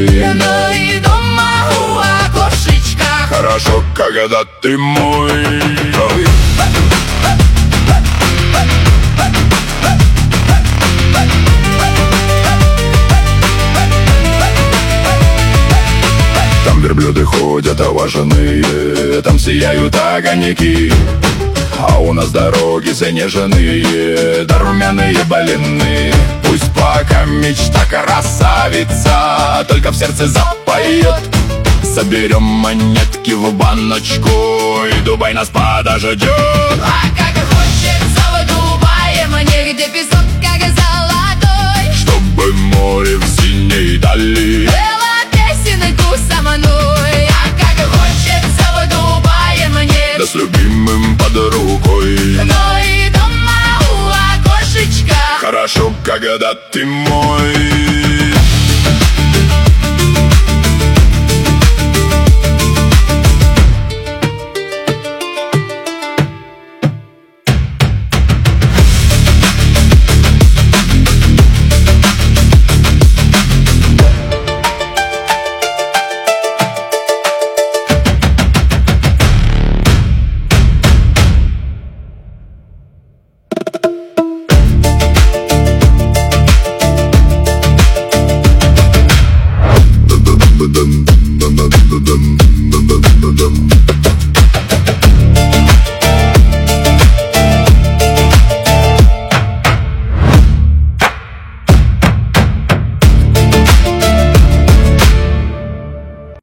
Ну и дома у окошечка. Хорошо, когда ты мой. Там верблюды ходят оваженные, там сияют огоньки, а у нас дороги занеженные, да румяные блины. Пусть пока мечта красавица только в сердце запоет. Соберем монетки в баночку, и Дубай нас подождет. А как хочется в Дубае мне, где песок как золотой, чтобы море в синей дали пела песенку со мной. А как хочется в Дубае мне, да с любимым под рукой. ну и дома у окошечка. Хорошо, когда ты мой. Dum dum dum dum dum dum dum dum dum.